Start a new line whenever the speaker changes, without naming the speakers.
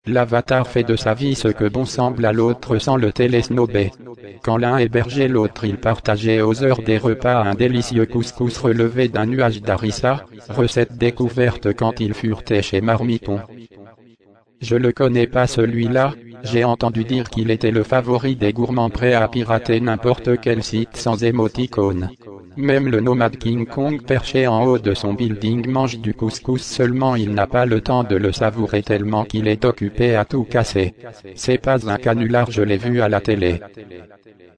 L'avatar fait de sa vie ce que bon semble à l'autre sans le télesnober. Quand l'un hébergeait l'autre, il partageait aux heures des repas un délicieux couscous relevé d'un nuage d'harissa, recette découverte quand ils furetait chez Marmiton. Je le connais pas celui-là, j'ai entendu dire qu'il était le favori des gourmands prêts à pirater n'importe quel site sans émoticône. Même le nomade King Kong perché en haut de son building mange du couscous, seulement il n'a pas le temps de le savourer tellement qu'il est occupé à tout casser. C'est pas un canular, je l'ai vu à la télé.